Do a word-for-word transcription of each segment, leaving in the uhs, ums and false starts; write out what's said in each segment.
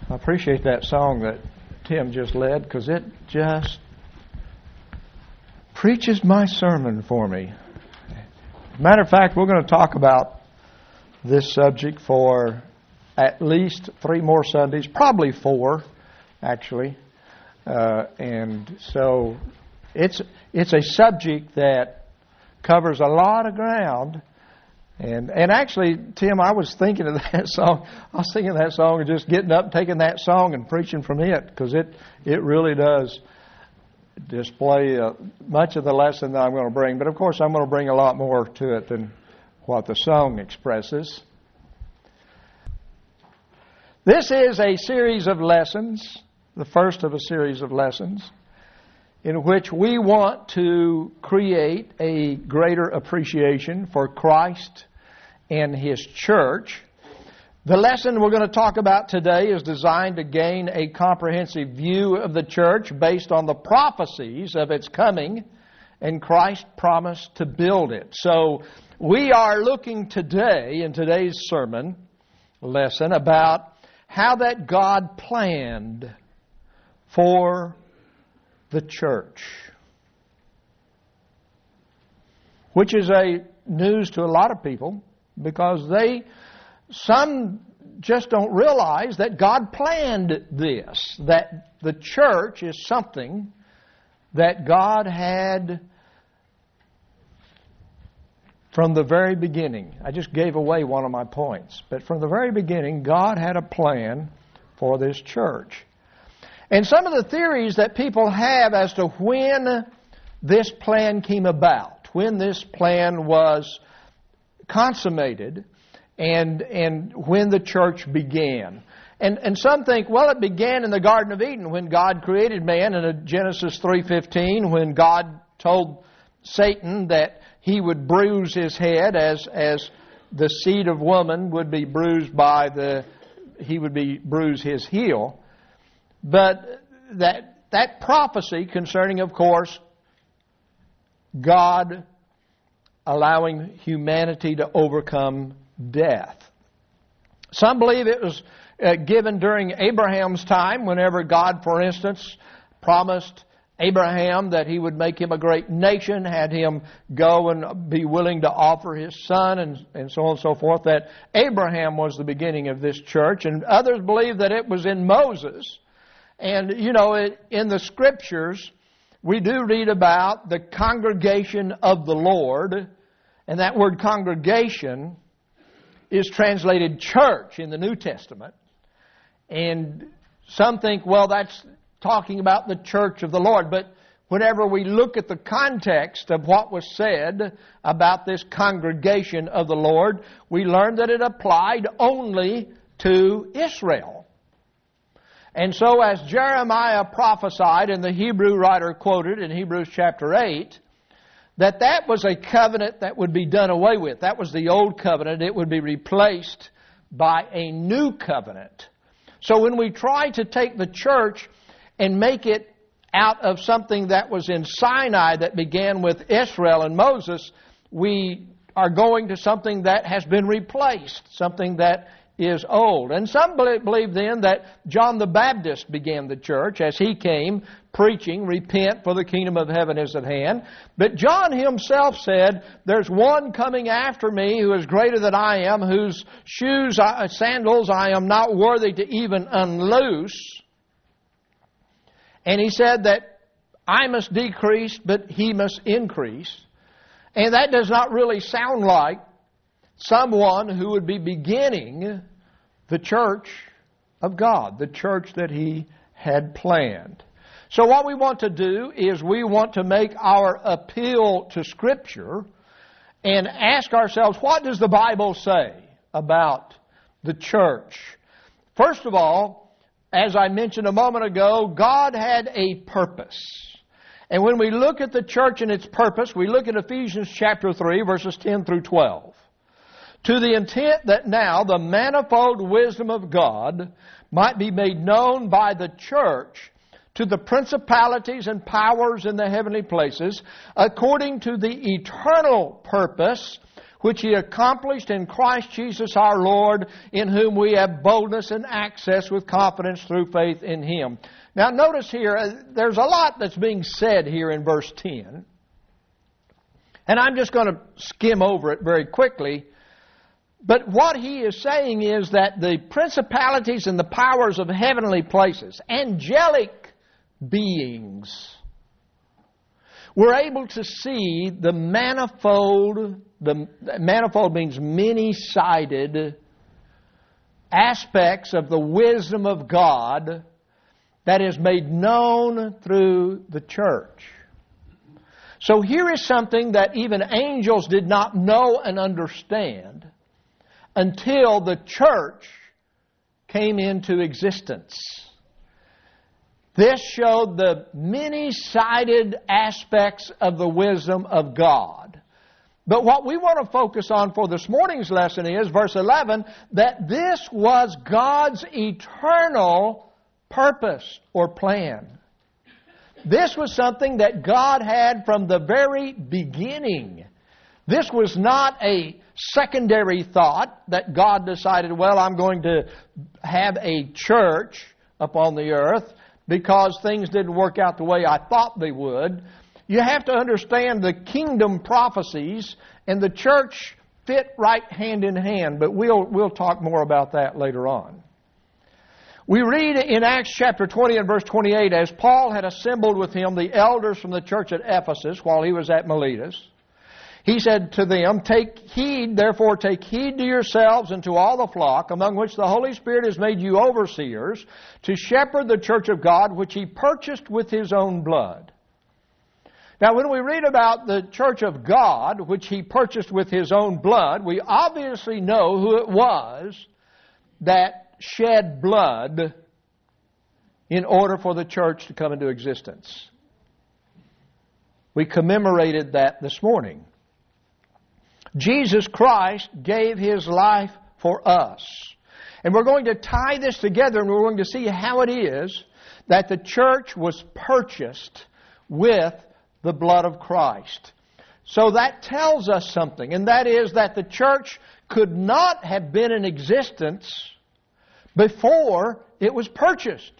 I appreciate that song that Tim just led because it just preaches my sermon for me. Matter of fact, we're going to talk about this subject for at least three more Sundays, probably four, actually. Uh, and so it's it's a subject that covers a lot of ground. And and actually, Tim, I was thinking of that song. I was singing that song and just getting up, taking that song and preaching from it because it, it really does display uh, much of the lesson that I'm going to bring. But of course, I'm going to bring a lot more to it than what the song expresses. This is a series of lessons, the first of a series of lessons, in which we want to create a greater appreciation for Christ and His church. The lesson we're going to talk about today is designed to gain a comprehensive view of the church based on the prophecies of its coming and Christ's promise to build it. So we are looking today in today's sermon lesson about how that God planned for the church, which is a news to a lot of people because they, some just don't realize that God planned this, that the church is something that God had from the very beginning. I just gave away one of my points, but from the very beginning, God had a plan for this church. And some of the theories that people have as to when this plan came about, when this plan was consummated, and and when the church began. And and some think, well, it began in the Garden of Eden when God created man in Genesis three fifteen, when God told Satan that he would bruise his head as as the seed of woman would be bruised by the, he would be bruise his heel. But that that prophecy concerning, of course, God allowing humanity to overcome death. Some believe it was uh, given during Abraham's time, whenever God, for instance, promised Abraham that He would make him a great nation, had him go and be willing to offer his son, and, and so on and so forth, that Abraham was the beginning of this church. And others believe that it was in Moses. And, you know, it, in the Scriptures, we do read about the congregation of the Lord. And that word congregation is translated church in the New Testament. And some think, well, that's talking about the church of the Lord. But whenever we look at the context of what was said about this congregation of the Lord, we learn that it applied only to Israel. And so as Jeremiah prophesied, and the Hebrew writer quoted in Hebrews chapter eight, that that was a covenant that would be done away with. That was the old covenant. It would be replaced by a new covenant. So when we try to take the church and make it out of something that was in Sinai that began with Israel and Moses, we are going to something that has been replaced, something that is old. And some believe then that John the Baptist began the church as he came preaching, repent for the kingdom of heaven is at hand. But John himself said, there's one coming after me who is greater than I am, whose shoes, sandals I am not worthy to even unloose. And he said that I must decrease, but he must increase. And that does not really sound like someone who would be beginning the church of God, the church that He had planned. So what we want to do is we want to make our appeal to Scripture and ask ourselves, what does the Bible say about the church? First of all, as I mentioned a moment ago, God had a purpose. And when we look at the church and its purpose, we look at Ephesians chapter three, verses ten through twelve. To the intent that now the manifold wisdom of God might be made known by the church to the principalities and powers in the heavenly places, according to the eternal purpose which He accomplished in Christ Jesus our Lord, in whom we have boldness and access with confidence through faith in Him. Now notice here, there's a lot that's being said here in verse ten. And I'm just going to skim over it very quickly. But what he is saying is that the principalities and the powers of heavenly places, angelic beings, were able to see the manifold, the manifold means many-sided aspects of the wisdom of God that is made known through the church. So here is something that even angels did not know and understand until the church came into existence. This showed the many-sided aspects of the wisdom of God. But what we want to focus on for this morning's lesson is, verse eleven, that this was God's eternal purpose or plan. This was something that God had from the very beginning. This was not a secondary thought that God decided, well, I'm going to have a church upon the earth because things didn't work out the way I thought they would. You have to understand the kingdom prophecies and the church fit right hand in hand, but we'll, we'll talk more about that later on. We read in Acts chapter twenty and verse twenty-eight, as Paul had assembled with him the elders from the church at Ephesus while he was at Miletus, he said to them, "Take heed, therefore take heed to yourselves and to all the flock, among which the Holy Spirit has made you overseers, to shepherd the church of God, which He purchased with His own blood." Now, when we read about the church of God, which He purchased with His own blood, we obviously know who it was that shed blood in order for the church to come into existence. We commemorated that this morning. Jesus Christ gave His life for us. And we're going to tie this together and we're going to see how it is that the church was purchased with the blood of Christ. So that tells us something, and that is that the church could not have been in existence before it was purchased,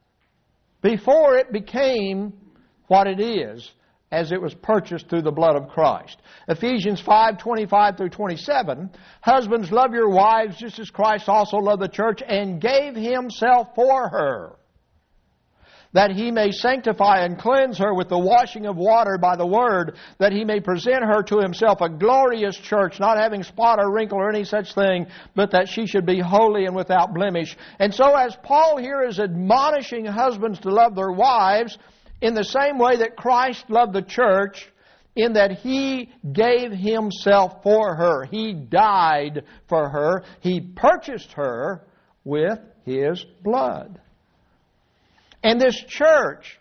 before it became what it is, as it was purchased through the blood of Christ. Ephesians five, twenty-five through twenty-seven, "Husbands, love your wives just as Christ also loved the church and gave Himself for her, that He may sanctify and cleanse her with the washing of water by the Word, that He may present her to Himself a glorious church, not having spot or wrinkle or any such thing, but that she should be holy and without blemish." And so as Paul here is admonishing husbands to love their wives in the same way that Christ loved the church, in that He gave Himself for her. He died for her. He purchased her with His blood. And this church,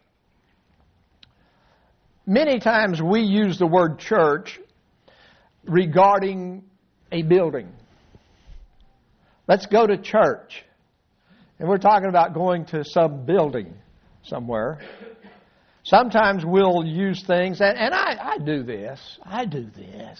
many times we use the word church regarding a building. Let's go to church. And we're talking about going to some building somewhere. Sometimes we'll use things, and, and I, I do this. I do this.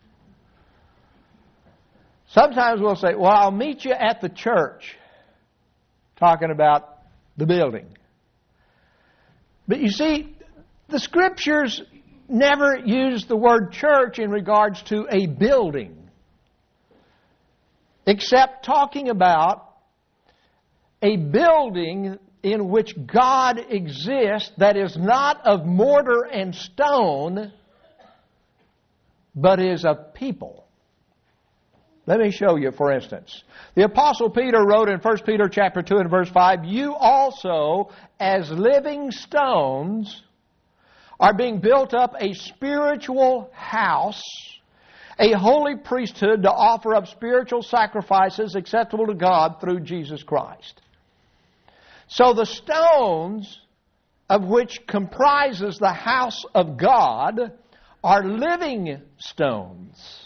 Sometimes we'll say, well, I'll meet you at the church, talking about the building. But you see, the Scriptures never use the word church in regards to a building, except talking about a building in which God exists that is not of mortar and stone, but is of people. Let me show you, for instance. The Apostle Peter wrote in First Peter chapter two and verse five, "You also, as living stones, are being built up a spiritual house, a holy priesthood to offer up spiritual sacrifices acceptable to God through Jesus Christ." So the stones of which comprises the house of God are living stones.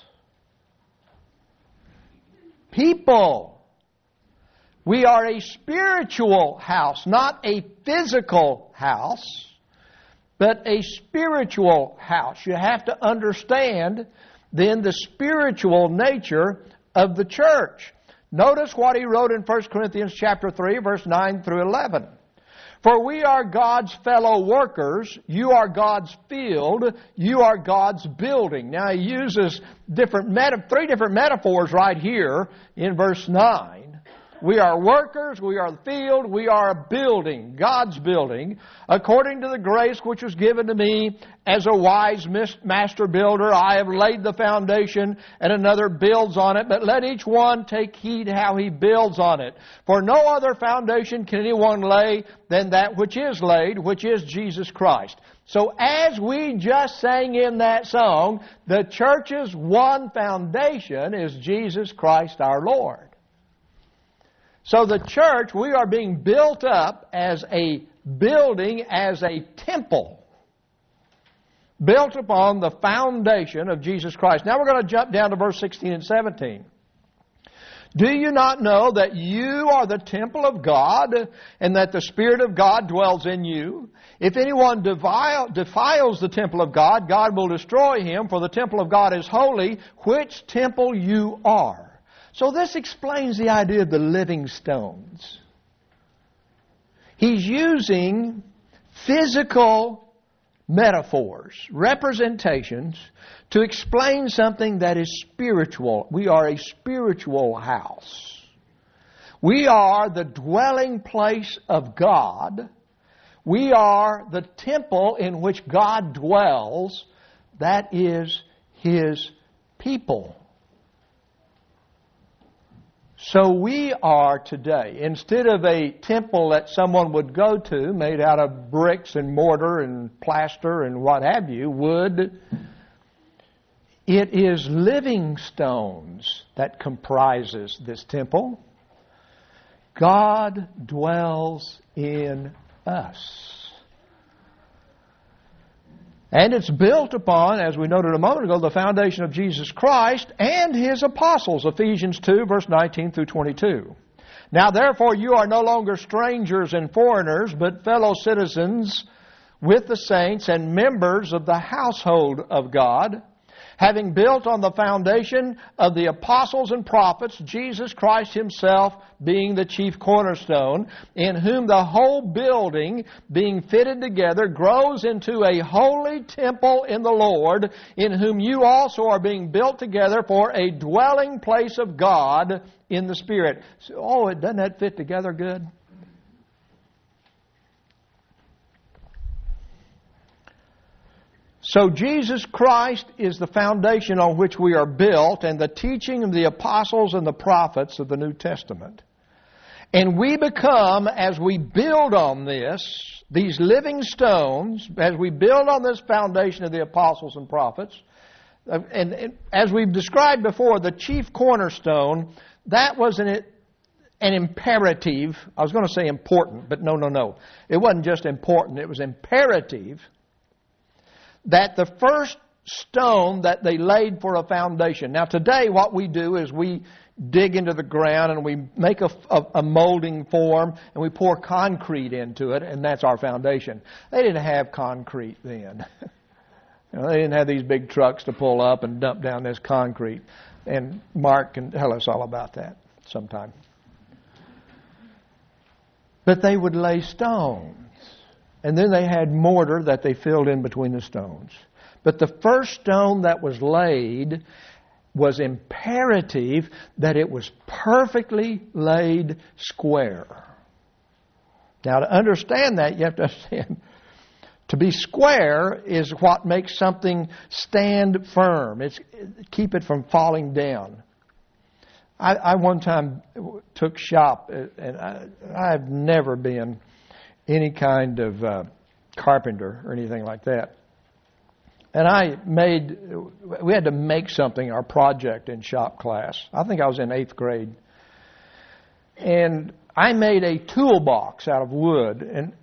People. We are a spiritual house, not a physical house, but a spiritual house. You have to understand then the spiritual nature of the church. Notice what he wrote in First Corinthians chapter three, verse nine through eleven. For we are God's fellow workers, you are God's field, you are God's building. Now he uses different meta- three different metaphors right here in verse nine. We are workers, we are the field, we are a building, God's building, according to the grace which was given to me as a wise master builder. I have laid the foundation, and another builds on it, but let each one take heed how he builds on it. For no other foundation can anyone lay than that which is laid, which is Jesus Christ. So as we just sang in that song, the church's one foundation is Jesus Christ our Lord. So the church, we are being built up as a building, as a temple, built upon the foundation of Jesus Christ. Now we're going to jump down to verse sixteen and seventeen. Do you not know that you are the temple of God, and that the Spirit of God dwells in you? If anyone defile, defiles the temple of God, God will destroy him, for the temple of God is holy, which temple you are. So this explains the idea of the living stones. He's using physical metaphors, representations, to explain something that is spiritual. We are a spiritual house. We are the dwelling place of God. We are the temple in which God dwells. That is His people. So we are today, instead of a temple that someone would go to, made out of bricks and mortar and plaster and what have you, wood, it is living stones that comprises this temple. God dwells in us. And it's built upon, as we noted a moment ago, the foundation of Jesus Christ and His apostles. Ephesians two, verse nineteen through twenty-two. Now therefore you are no longer strangers and foreigners, but fellow citizens with the saints and members of the household of God, having built on the foundation of the apostles and prophets, Jesus Christ Himself being the chief cornerstone, in whom the whole building, being fitted together, grows into a holy temple in the Lord, in whom you also are being built together for a dwelling place of God in the Spirit. So, oh, doesn't that fit together good? So Jesus Christ is the foundation on which we are built, and the teaching of the apostles and the prophets of the New Testament. And we become, as we build on this, these living stones, as we build on this foundation of the apostles and prophets, and, and as we've described before, the chief cornerstone, that was an, an imperative. I was going to say important, but no, no, no. It wasn't just important, it was imperative that the first stone that they laid for a foundation. Now today what we do is we dig into the ground and we make a, a, a molding form and we pour concrete into it, and that's our foundation. They didn't have concrete then. You know, they didn't have these big trucks to pull up and dump down this concrete. And Mark can tell us all about that sometime. But they would lay stones. And then they had mortar that they filled in between the stones. But the first stone that was laid was imperative that it was perfectly laid square. Now to understand that, you have to understand, to be square is what makes something stand firm. It's keep it from falling down. I, I one time took shop, and I, I've never been any kind of uh, carpenter or anything like that. And I made, we had to make something, our project in shop class. I think I was in eighth grade. And I made a toolbox out of wood. And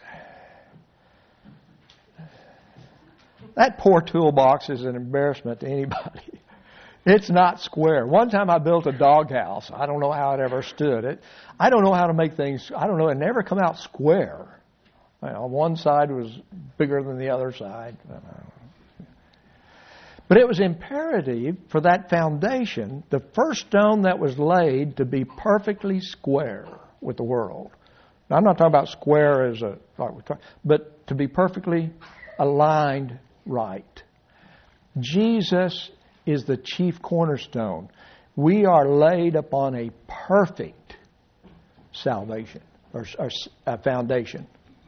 that poor toolbox is an embarrassment to anybody. It's not square. One time I built a doghouse. I don't know how it ever stood. It, I don't know how to make things, I don't know, it never come out square. You know, one side was bigger than the other side. But it was imperative for that foundation, the first stone that was laid, to be perfectly square with the world. Now, I'm not talking about square as a, but to be perfectly aligned right. Jesus is the chief cornerstone. We are laid upon a perfect salvation or, or uh, foundation.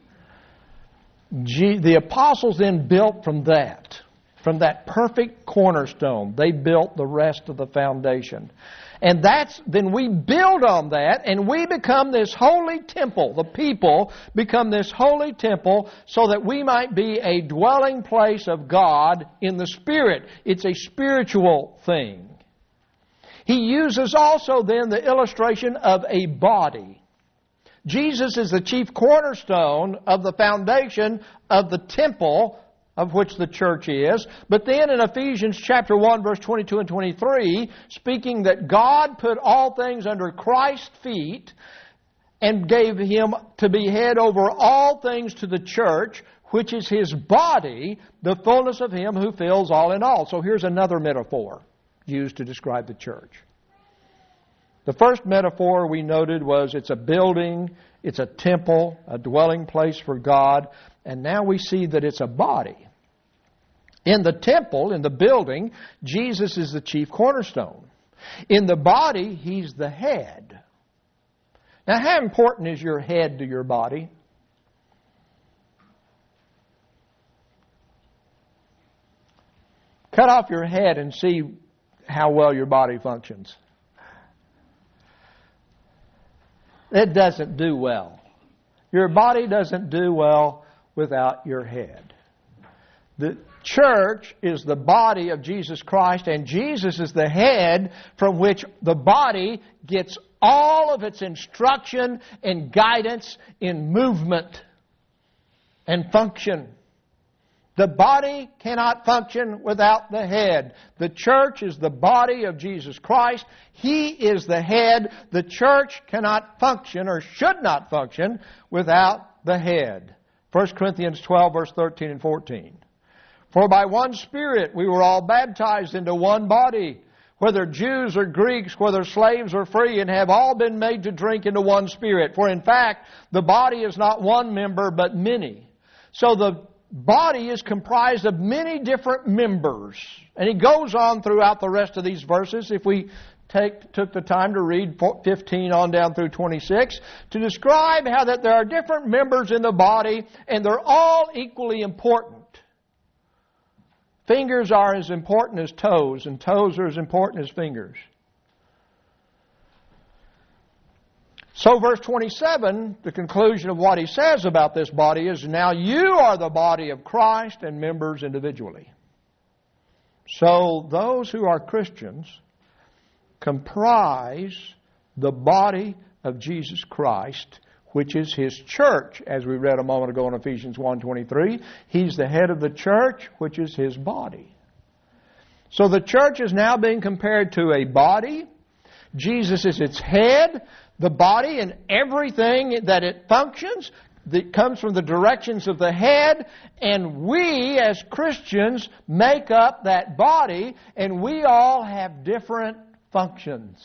G, the apostles then built from that. From that perfect cornerstone, they built the rest of the foundation. And that's, then we build on that, and we become this holy temple. The people become this holy temple so that we might be a dwelling place of God in the Spirit. It's a spiritual thing. He uses also then the illustration of a body. Jesus is the chief cornerstone of the foundation of the temple of which the church is. But then in Ephesians chapter one, verse twenty-two and twenty-three, speaking that God put all things under Christ's feet and gave Him to be head over all things to the church, which is His body, the fullness of Him who fills all in all. So here's another metaphor used to describe the church. The first metaphor we noted was it's a building, it's a temple, a dwelling place for God. And now we see that it's a body. In the temple, in the building, Jesus is the chief cornerstone. In the body, He's the head. Now, how important is your head to your body? Cut off your head and see how well your body functions. It doesn't do well. Your body doesn't do well without your head. The church is the body of Jesus Christ, and Jesus is the head from which the body gets all of its instruction and guidance in movement and function. The body cannot function without the head. The church is the body of Jesus Christ. He is the head. The church cannot function or should not function without the head. First Corinthians twelve, verse thirteen and fourteen. For by one Spirit we were all baptized into one body, whether Jews or Greeks, whether slaves or free, and have all been made to drink into one Spirit. For in fact, the body is not one member, but many. So the body is comprised of many different members. And he goes on throughout the rest of these verses, if we take, took the time to read fifteen on down through twenty-six, to describe how that there are different members in the body, and they're all equally important. Fingers are as important as toes, and toes are as important as fingers. So verse twenty-seven, the conclusion of what he says about this body is, now you are the body of Christ and members individually. So those who are Christians comprise the body of Jesus Christ, which is His church, as we read a moment ago in Ephesians one twenty-three. He's the head of the church, which is His body. So the church is now being compared to a body. Jesus is its head. The body and everything that it functions that comes from the directions of the head, and we as Christians make up that body, and we all have different functions.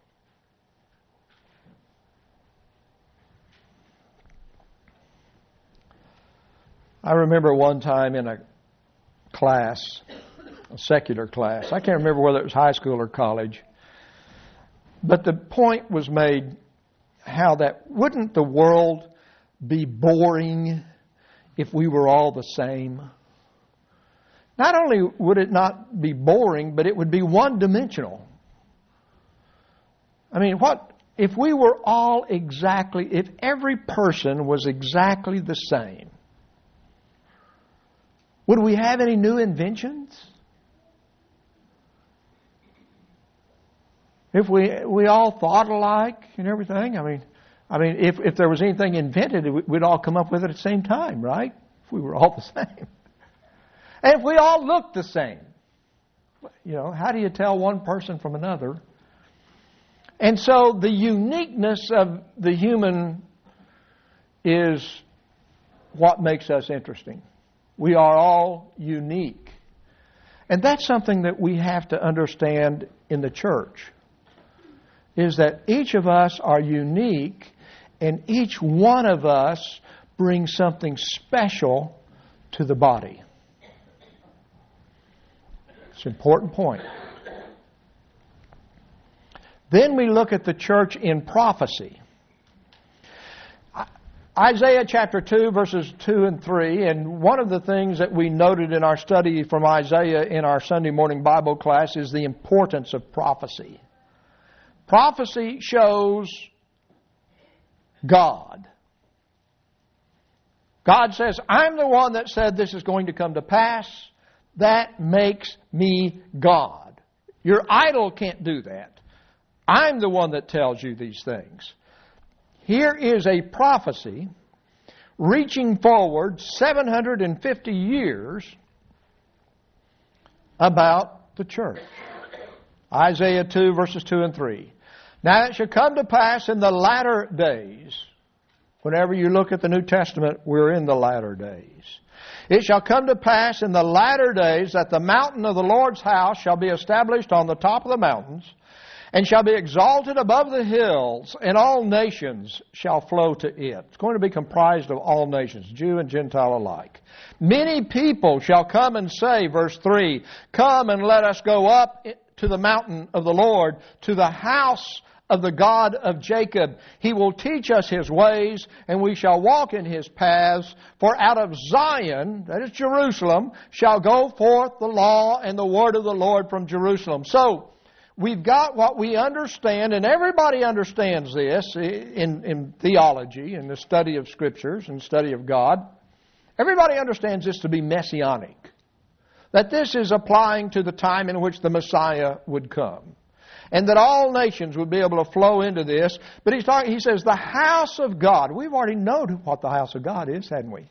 I remember one time in a class, a secular class, I can't remember whether it was high school or college, but the point was made how that wouldn't the world be boring if we were all the same? Not only would it not be boring, but it would be one-dimensional. I mean, what if we were all exactly, if every person was exactly the same? Would we have any new inventions? If we we all thought alike and everything, I mean, I mean, if if there was anything invented, we'd all come up with it at the same time, right? If we were all the same, and if we all looked the same, you know, how do you tell one person from another? And so the uniqueness of the human is what makes us interesting. We are all unique. And that's something that we have to understand in the church, is that each of us are unique, and each one of us brings something special to the body. It's an important point. Then we look at the church in prophecy. Isaiah chapter two, verses two and three, and one of the things that we noted in our study from Isaiah in our Sunday morning Bible class is the importance of prophecy. Prophecy shows God. God says, I'm the one that said this is going to come to pass. That makes me God. Your idol can't do that. I'm the one that tells you these things. Here is a prophecy reaching forward seven hundred fifty years about the church. Isaiah two, verses two and three. Now it shall come to pass in the latter days. Whenever you look at the New Testament, we're in the latter days. It shall come to pass in the latter days that the mountain of the Lord's house shall be established on the top of the mountains, and shall be exalted above the hills, and all nations shall flow to it. It's going to be comprised of all nations, Jew and Gentile alike. Many people shall come and say, verse three, come and let us go up to the mountain of the Lord, to the house of the God of Jacob. He will teach us His ways, and we shall walk in His paths. For out of Zion, that is Jerusalem, shall go forth the law and the word of the Lord from Jerusalem. So, we've got what we understand, and everybody understands this in, in theology, in the study of Scriptures and study of God. Everybody understands this to be messianic. That this is applying to the time in which the Messiah would come. And that all nations would be able to flow into this. But he's talking, he says, the house of God. We've already known what the house of God is, hadn't we?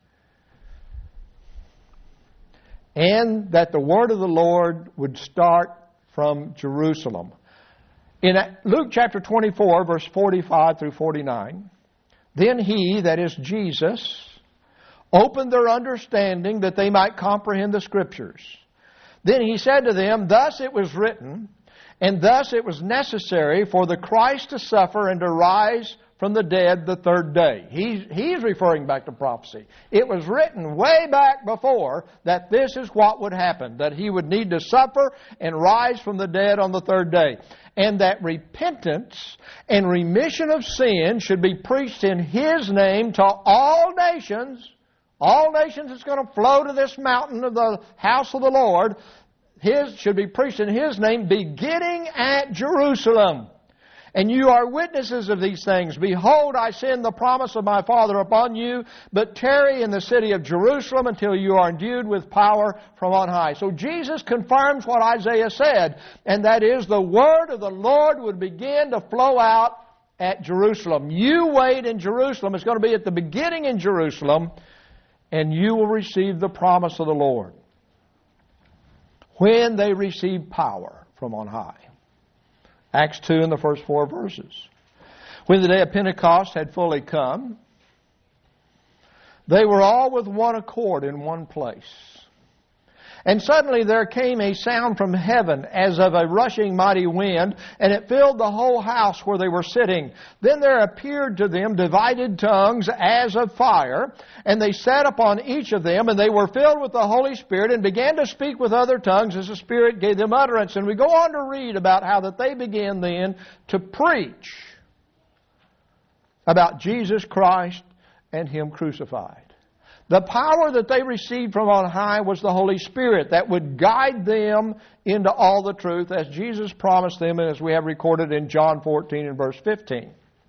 And that the word of the Lord would start from Jerusalem. In Luke chapter twenty-four, verse forty-five through forty-nine, then He, that is Jesus, opened their understanding that they might comprehend the Scriptures. Then He said to them, thus it was written, and thus it was necessary for the Christ to suffer and to rise from the dead the third day. He's, he's referring back to prophecy. It was written way back before that this is what would happen, that He would need to suffer and rise from the dead on the third day. And that repentance and remission of sin should be preached in His name to all nations. All nations is going to flow to this mountain of the house of the Lord. His should be preached in His name, beginning at Jerusalem. And you are witnesses of these things. Behold, I send the promise of my Father upon you, but tarry in the city of Jerusalem until you are endued with power from on high. So Jesus confirms what Isaiah said, and that is the word of the Lord would begin to flow out at Jerusalem. You wait in Jerusalem. It's going to be at the beginning in Jerusalem, and you will receive the promise of the Lord when they receive power from on high. Acts two in the first four verses. When the day of Pentecost had fully come, they were all with one accord in one place. And suddenly there came a sound from heaven as of a rushing mighty wind, and it filled the whole house where they were sitting. Then there appeared to them divided tongues as of fire, and they sat upon each of them, and they were filled with the Holy Spirit, and began to speak with other tongues as the Spirit gave them utterance. And we go on to read about how that they began then to preach about Jesus Christ and Him crucified. The power that they received from on high was the Holy Spirit that would guide them into all the truth as Jesus promised them and as we have recorded in John fourteen and verse fifteen.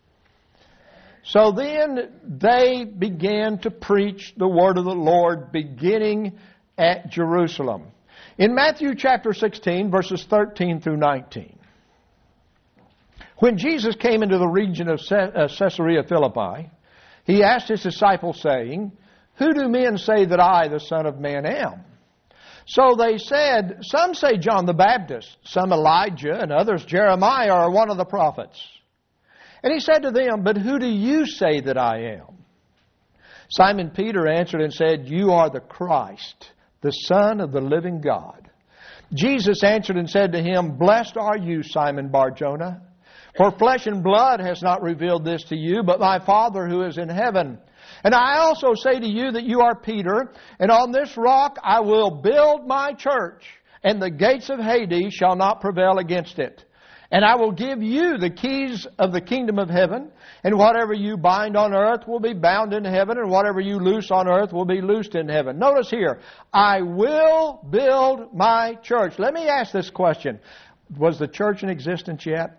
So then they began to preach the word of the Lord beginning at Jerusalem. In Matthew chapter sixteen, verses thirteen through nineteen, when Jesus came into the region of Caesarea Philippi, He asked His disciples, saying, who do men say that I, the Son of Man, am? So they said, some say John the Baptist, some Elijah, and others Jeremiah or one of the prophets. And He said to them, but who do you say that I am? Simon Peter answered and said, you are the Christ, the Son of the living God. Jesus answered and said to him, Blessed are you, Simon Bar-Jonah, for flesh and blood has not revealed this to you, but my Father who is in heaven. And I also say to you that you are Peter, and on this rock I will build my church, and the gates of Hades shall not prevail against it. And I will give you the keys of the kingdom of heaven, and whatever you bind on earth will be bound in heaven, and whatever you loose on earth will be loosed in heaven. Notice here, I will build my church. Let me ask this question. Was the church in existence yet?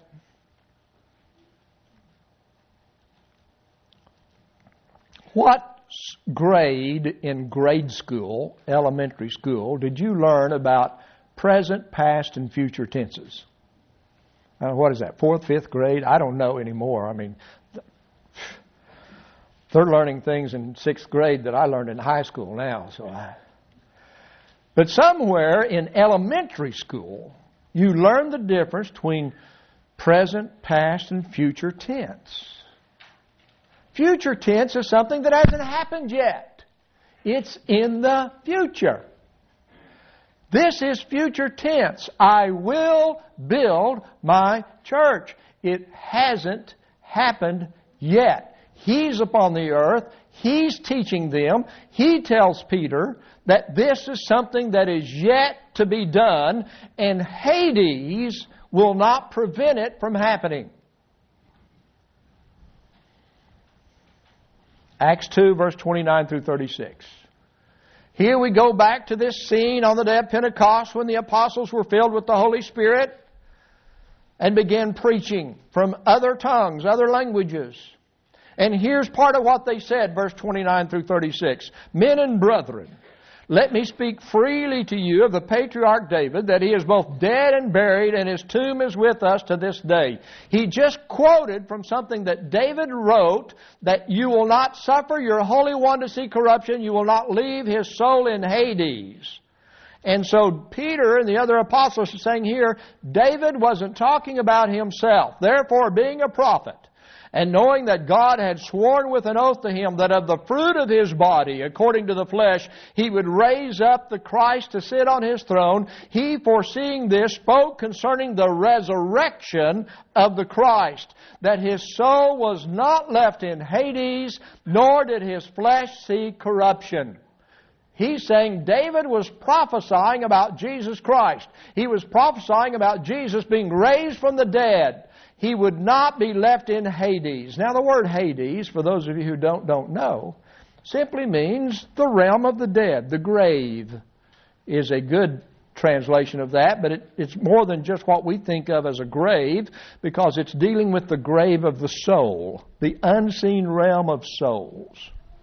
What grade in grade school, elementary school, did you learn about present, past, and future tenses? Uh, what is that, fourth, fifth grade? I don't know anymore. I mean, they're learning things in sixth grade that I learned in high school now. So, I... But somewhere in elementary school, you learn the difference between present, past, and future tense. Future tense is something that hasn't happened yet. It's in the future. This is future tense. I will build my church. It hasn't happened yet. He's upon the earth. He's teaching them. He tells Peter that this is something that is yet to be done, and Hades will not prevent it from happening. Acts two, verse twenty-nine through thirty-six. Here we go back to this scene on the day of Pentecost when the apostles were filled with the Holy Spirit and began preaching from other tongues, other languages. And here's part of what they said, verse twenty-nine through thirty-six. Men and brethren, let me speak freely to you of the patriarch David, that he is both dead and buried, and his tomb is with us to this day. He just quoted from something that David wrote, that you will not suffer your Holy One to see corruption, you will not leave his soul in Hades. And so Peter and the other apostles are saying here, David wasn't talking about himself. Therefore, being a prophet, and knowing that God had sworn with an oath to him that of the fruit of his body, according to the flesh, he would raise up the Christ to sit on his throne, he, foreseeing this, spoke concerning the resurrection of the Christ, that his soul was not left in Hades, nor did his flesh see corruption. He's saying David was prophesying about Jesus Christ. He was prophesying about Jesus being raised from the dead. He would not be left in Hades. Now the word Hades, for those of you who don't, don't know, simply means the realm of the dead. The grave is a good translation of that, but it, it's more than just what we think of as a grave, because it's dealing with the grave of the soul, the unseen realm of souls.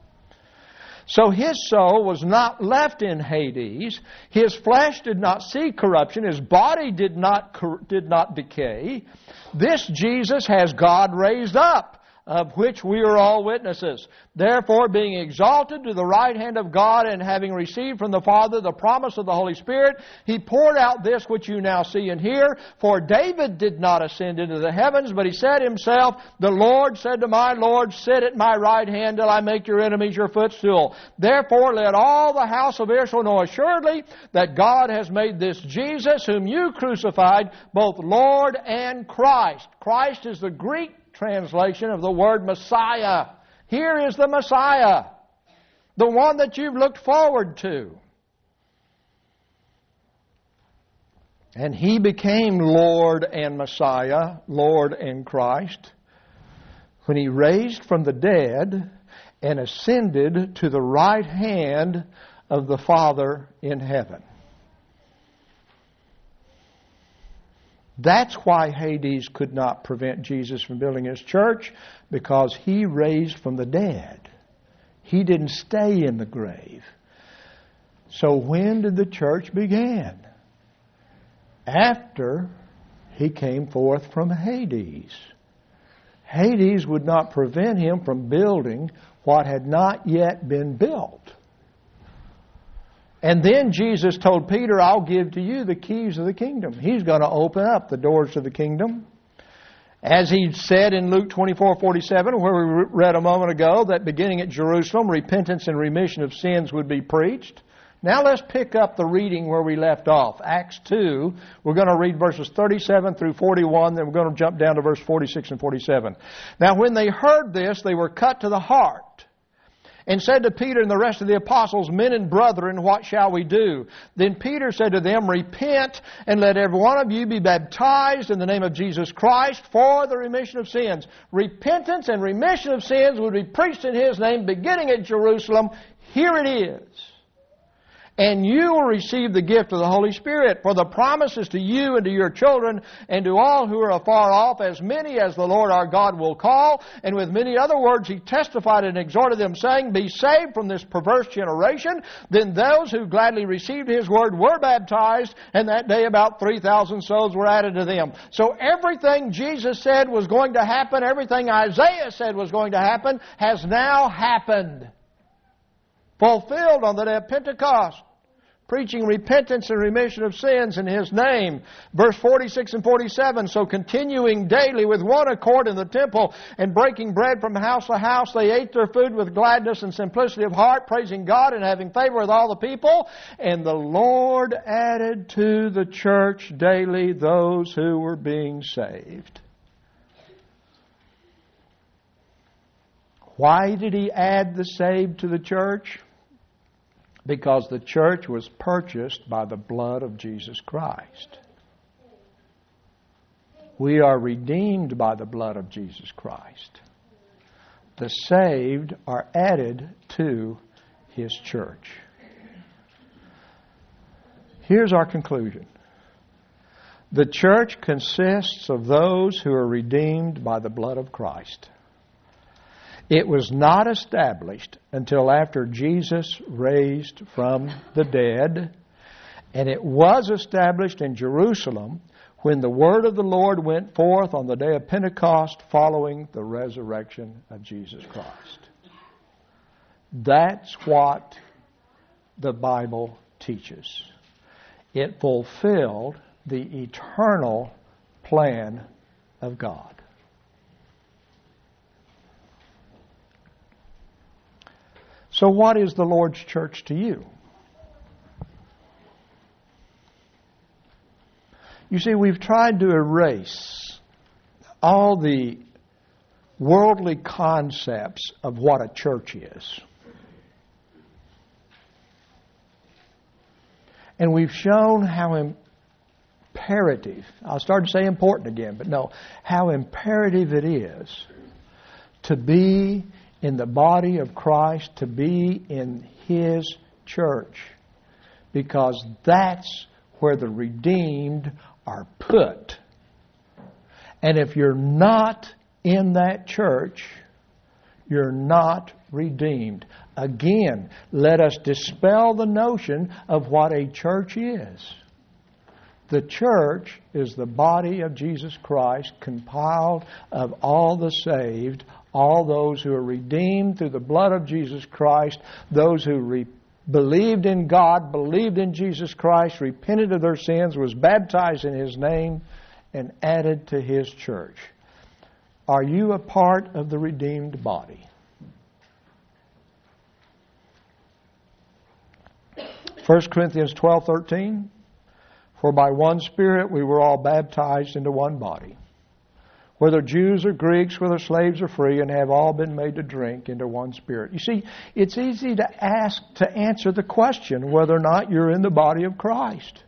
So his soul was not left in Hades. His flesh did not see corruption. His body did not, did not decay. This Jesus has God raised up, of which we are all witnesses. Therefore, being exalted to the right hand of God, and having received from the Father the promise of the Holy Spirit, He poured out this which you now see and hear. For David did not ascend into the heavens, but he said himself, the Lord said to my Lord, sit at my right hand till I make your enemies your footstool. Therefore, let all the house of Israel know assuredly that God has made this Jesus, whom you crucified, both Lord and Christ. Christ is the Greek translation of the word Messiah. Here is the Messiah, the one that you've looked forward to. And He became Lord and Messiah, Lord and Christ, when He raised from the dead and ascended to the right hand of the Father in heaven. That's why Hades could not prevent Jesus from building His church, because He raised from the dead. He didn't stay in the grave. So when did the church begin? After He came forth from Hades. Hades would not prevent Him from building what had not yet been built. And then Jesus told Peter, I'll give to you the keys of the kingdom. He's going to open up the doors to the kingdom. As He said in Luke twenty-four forty-seven, where we read a moment ago, that beginning at Jerusalem, repentance and remission of sins would be preached. Now let's pick up the reading where we left off. Acts two, we're going to read verses thirty-seven through forty-one, then we're going to jump down to verse forty-six and forty-seven. Now when they heard this, they were cut to the heart, and said to Peter and the rest of the apostles, Men and brethren, what shall we do? Then Peter said to them, Repent, and let every one of you be baptized in the name of Jesus Christ for the remission of sins. Repentance and remission of sins would be preached in His name, beginning at Jerusalem. Here it is. And you will receive the gift of the Holy Spirit, for the promise is to you and to your children and to all who are afar off, as many as the Lord our God will call. And with many other words he testified and exhorted them, saying, Be saved from this perverse generation. Then those who gladly received His word were baptized, and that day about three thousand souls were added to them. So everything Jesus said was going to happen, everything Isaiah said was going to happen, has now happened. Fulfilled on the day of Pentecost, preaching repentance and remission of sins in His name. Verse forty-six and forty-seven, So continuing daily with one accord in the temple and breaking bread from house to house, they ate their food with gladness and simplicity of heart, praising God and having favor with all the people. And the Lord added to the church daily those who were being saved. Why did He add the saved to the church? Because the church was purchased by the blood of Jesus Christ. We are redeemed by the blood of Jesus Christ. The saved are added to His church. Here's our conclusion. The church consists of those who are redeemed by the blood of Christ. It was not established until after Jesus raised from the dead, and it was established in Jerusalem when the word of the Lord went forth on the day of Pentecost following the resurrection of Jesus Christ. That's what the Bible teaches. It fulfilled the eternal plan of God. So what is the Lord's church to you? You see, we've tried to erase all the worldly concepts of what a church is. And we've shown how imperative, I'll start to say important again, but no, how imperative it is to be in the body of Christ, to be in His church, because that's where the redeemed are put. And if you're not in that church, you're not redeemed. Again, let us dispel the notion of what a church is. The church is the body of Jesus Christ, compiled of all the saved, all those who are redeemed through the blood of Jesus Christ, those who re- believed in God, believed in Jesus Christ, repented of their sins, was baptized in His name, and added to His church. Are you a part of the redeemed body? First Corinthians twelve thirteen, For by one Spirit we were all baptized into one body, whether Jews or Greeks, whether slaves or free, and have all been made to drink into one Spirit. You see, it's easy to ask, to answer the question whether or not you're in the body of Christ.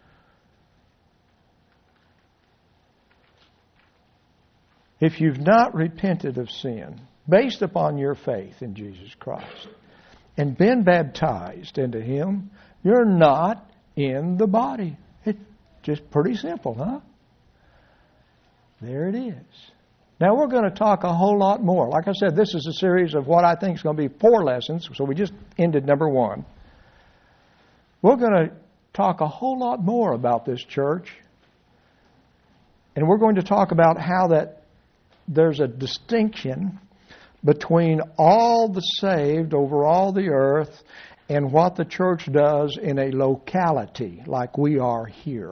If you've not repented of sin based upon your faith in Jesus Christ and been baptized into Him, you're not in the body. It's just pretty simple, huh? There it is. Now we're going to talk a whole lot more. Like I said, this is a series of what I think is going to be four lessons. So we just ended number one. We're going to talk a whole lot more about this church. And we're going to talk about how that there's a distinction between all the saved over all the earth and what the church does in a locality like we are here.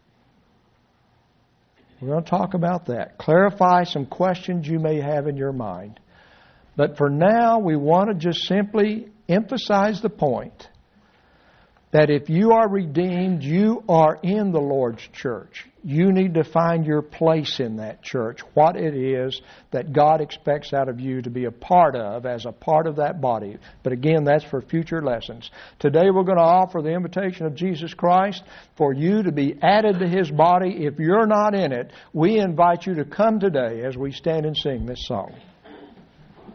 We're going to talk about that. Clarify some questions you may have in your mind. But for now, we want to just simply emphasize the point that if you are redeemed, you are in the Lord's church. You need to find your place in that church, what it is that God expects out of you to be a part of as a part of that body. But again, that's for future lessons. Today we're going to offer the invitation of Jesus Christ for you to be added to His body. If you're not in it, we invite you to come today as we stand and sing this song.